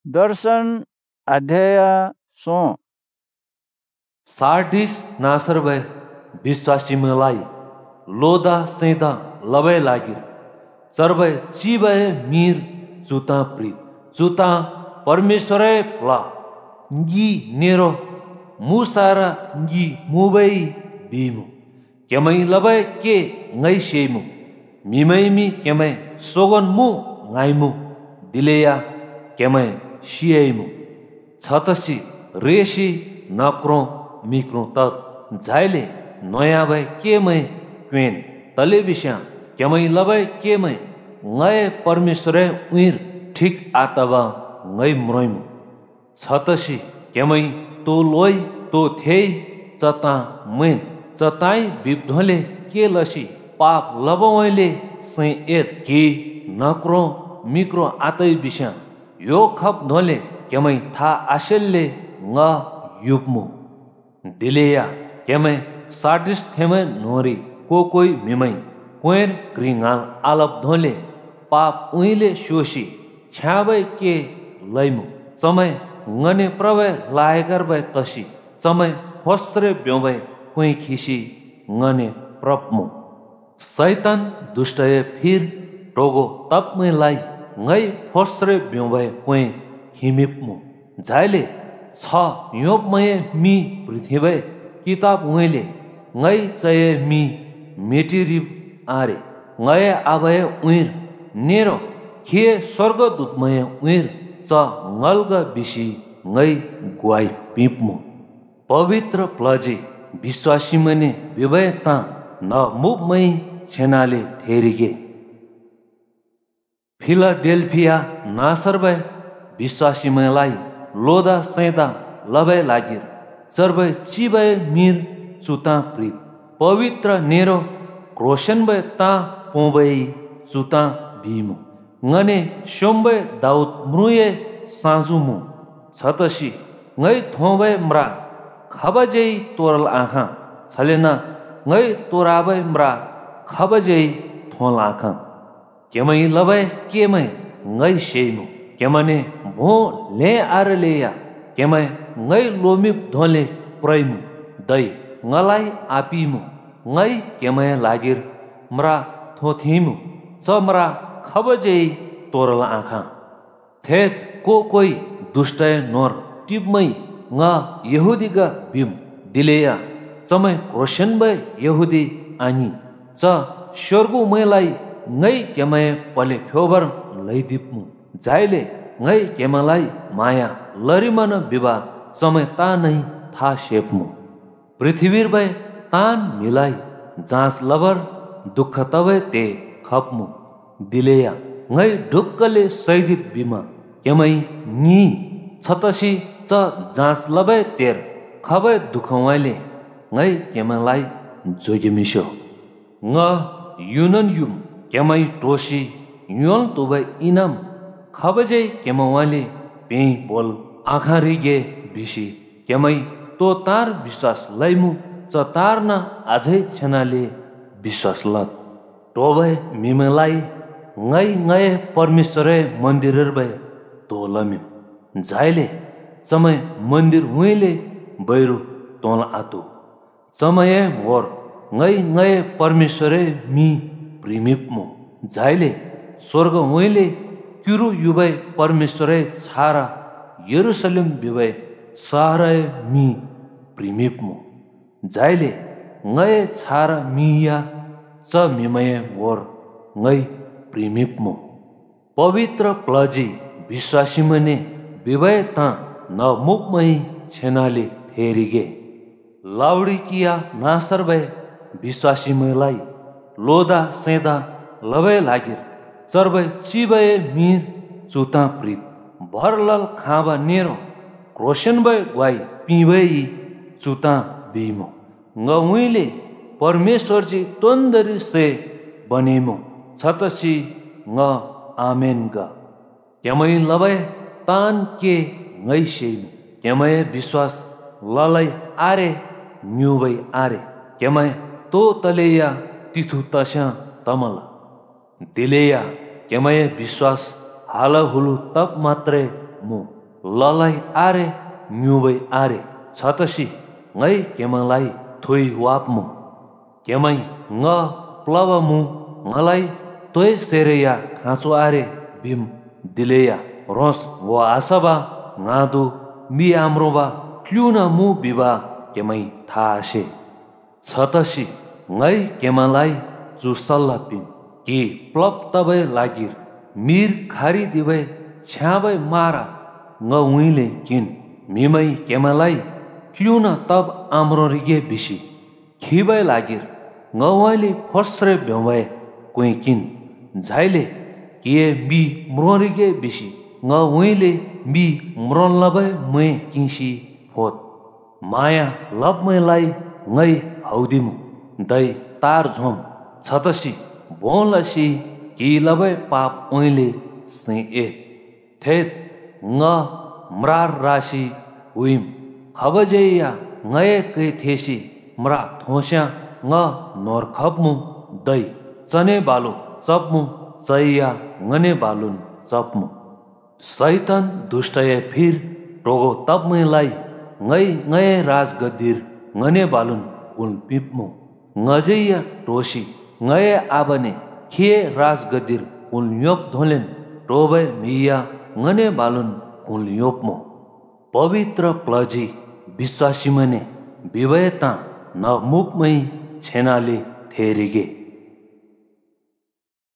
दर्शन अध्याय 16 सार्डिस नासर भए विश्वासीलाई लोदा सेदा लबै लागिर चरबै चिबए मिर चुता प्रीत चुता परमेश्वरै प्ला गी नेरो मुसारा गी मुबै बिमु केमै लबै के ngै शेमु मिमैमी केमै सोगन मु ngैमु दिलेया केमै शियैमु छतसी रेशी नक्रो मिक्रो तत झाइले नयाँ भए केमै क्वेन तलेबिस्या केमै लबै केमै ngै परमेश्वरै उइर ठिक आतबा ngै म्रोइमु छतसी केमै तो लोइ तो थेइ चता मैन चताई बिब्धोले के लसी पाप लबवैले सै एत कि नक्रो मिक्रो आतै बिस्या यो खप धोले केमै था आशेलले ng युप्मु दिलेया केमै सार्डिस थेमै नोरी कोइ मिमै क्वेर क्रिङाल आलप धोले पाप उहिले शोषी छ्याबै के लैमु समय ngने प्रभे लायकर भए तसी समय फस्रे ब्योभए क्वें खिसी ngने प्रपमु शैतान दुष्टय फिर टोगो तपमै लाई ngै फस्रे ब्योभए क्वें हिमिप्मु झाइले छ योपमय मी पृथ्वी किताब उहिले ngै चय मी मेटिरिब आरे ngै आभय उइर नेरो खे स्वर्गदूतमय उइर च ngल्ग बिसी ngै गुवाई पिप्मु पवित्र प्लजी विश्वासी मने विभय ता न मुपमै छेनाले थेरिगे फिलाडेल्फिया नासरबै विश्वासी मलाई लोदा सैदा लबै लागिर चरबै चिबै मिर चुता प्रीत पवित्र नेरो क्रोशनबै ता पोबै चुता भीमु ngने शोम्बै दाउद मृये साजुमु छतसी ngै थोबै म्रा खबजै तोरल आँखा छलेना ngै तोराबै म्रा खबजै थोल आँखा केमै लबै केमै ngै शेमु केमने भो ले आरलेया केमै ngै लोमिप धोले प्रैमु दै ngलाई आपिमु ngै केमै लागिर म्रा थोथिमु च म्रा खबजै तोरल आँखा थेत कोइ दुष्टय नोर टिपमै ng यहुदीगा बिम दिलेया चमै क्रोशन भए यहुदी आनी च स्वर्गु मैलाई ngै केमै पले फ्योबर लैदिप्मु झाइले ngै केमलाई माया लरिमन विवाह चमै ता नै था शेप्मु पृथ्वीर भए तान मिलाई जाँच लबर दुःख तबै ते खप्मु दिलेया ngै ढुक्कले सैदित बिमा केमै नि छतसी च जाँच लबै तेर खबै दुखवाइले ngै केमलाई जोगिमिसो ng युनन युम केमै टोसी योल तुबै इनाम खबजै केमवाले पेई बोल आँखा रिगे बिसी केमै तो तार विश्वास लैमु च तार न आजै छेनाले विश्वास लत टोबै मिमलाई ngै परमेश्वरै मन्दिर भए तो लमिम झाइले चमै मन्दिर हुइले बैरु तोल आतु चमय मोर ngै परमेश्वरै मी प्रिमिप्मु झाइले स्वर्ग हुइले किरु युबै परमेश्वरै छारा यरुशलेम बिबै सहरै मी प्रिमिप्मु झाइले ngै छारा मिया च मिमय मोर ngै प्रिमिप्मु पवित्र प्लजी विश्वासी मने विभय ता न मुपमै छेनाले थेरिगे लाउडिकिया नासर भए विश्वासी मलाई लोदा सेदा लबै लागिर चरबै चिबै मिर चुता प्रीत भरलल खाबा नेरो क्रोशन भए ग्वाई पिबै चुता बिमो ngउइले परमेश्वरजी तोन्दरी से बनेमो छतसी ng आमेन ग केमै लबै तान के ngै शेमु केमै विश्वास ललै आरे न्युबै आरे केमै तो तलेया तिथु तस्या तमला दिलेया केमै विश्वास हाल हुलु तप मात्रै मु ललाई आरे म्युबै आरे छतसी ngै केमलाई थोइ वाप मु केमै ng प्लव मु ngलाई तोय सेरेया खाँचो आरे भीम दिलेया रोस वो आसबा ngaदु मी आम्रोबा क्लुना मु बिबा केमै थासे छतसी ngै केमलाई जुसल्ला पिम कि प्लब तबै लागिर मीर खारी दिबै छ्याबै मारा ng उइले किन मिमै केमलाई क्लुना तब आम्रो रिगे बिसी खिबै लागिर ng उइले फस्रे भ्यौबै कुइ किन झाइले किए मी म्रोरिगे बिसी ng उइले मी म्रोन लबै मै किंसी फोत माया लबमैलाई ngै हौदिमु दै तार झोम छतसी बोलसी कि लबै पाप ओइले से ए थेत ng म्रार राशि हुइम खबजेया ngए कै थेसी म्रा थोस्या ng नोर खपमु दै चने बालो चपमु चैया ngने बालुन चपमु शैतान दुष्टय फिर टोगो तपमैलाई ngै ngए राजगद्दिर ngने बालुन कुन पिपमु ngजैया टोसी ngए आबने खिए राजगद्दिर कुन योप धोलेन टोबै मिया ngने बालुन कुन योपमु पवित्र प्लजी विश्वासी मने विवयता न मुखमै छेनाले थेरिगे।